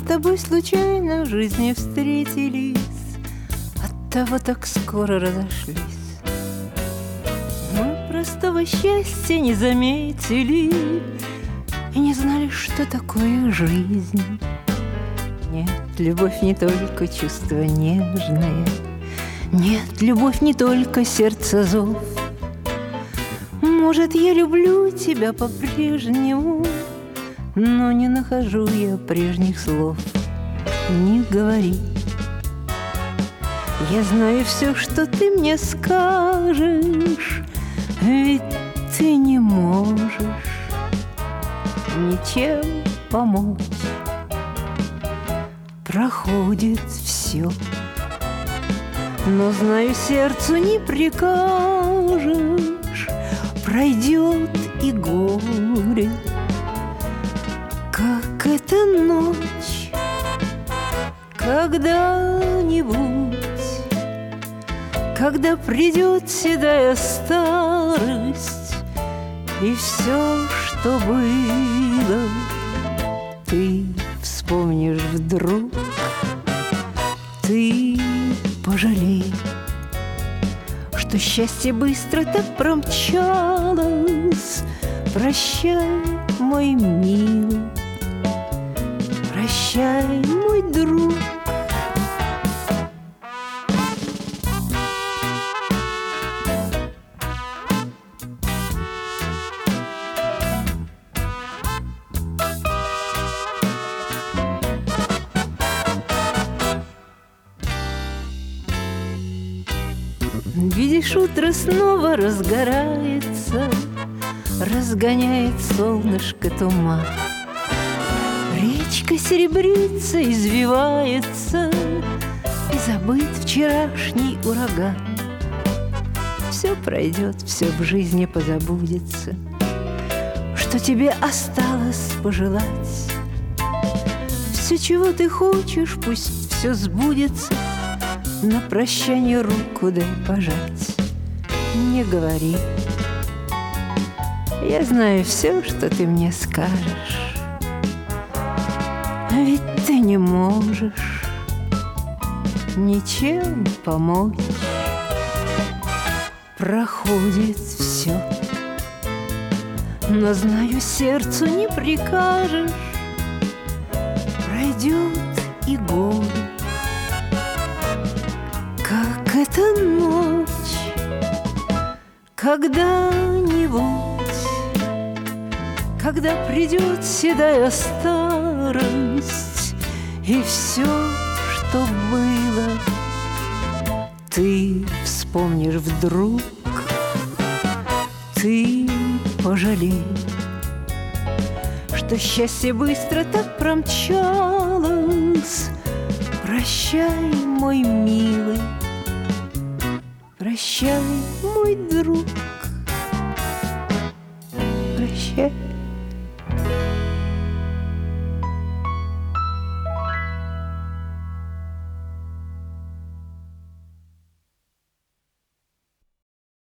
тобой случайно в жизни встретились, оттого так скоро разошлись. Мы простого счастья не заметили и не знали, что такое жизнь. Нет, любовь не только чувство нежное, нет, любовь не только сердце зов. Может, я люблю тебя по-прежнему, но не нахожу я прежних слов. Не говори. Я знаю все, что ты мне скажешь, ведь ты не можешь ничем помочь. Проходит все, но знаю, сердцу не прикажешь. Пройдет и горе, как эта ночь. Когда-нибудь, когда придет седая старость, и все, что было, ты вспомнишь вдруг, ты пожалей, что счастье быстро так промчалось. Прощай, мой милый, прощай, мой друг. Видишь, утро снова разгорается, разгоняет солнышко туман. Речка серебрится, извивается, и забыт вчерашний ураган. Все пройдет, все в жизни позабудется. Что тебе осталось пожелать? Все, чего ты хочешь, пусть все сбудется. На прощание руку дай пожать. Не говори. Я знаю все, что ты мне скажешь, ведь ты не можешь ничем помочь. Проходит все, но знаю, сердцу не прикажешь. Пройдет и горе, как эта ночь. Когда-нибудь, когда придет седая старость, и все, что было, ты вспомнишь вдруг, ты пожалей, что счастье быстро так промчалось. Прощай, мой милый, прощай, мой друг, прощай.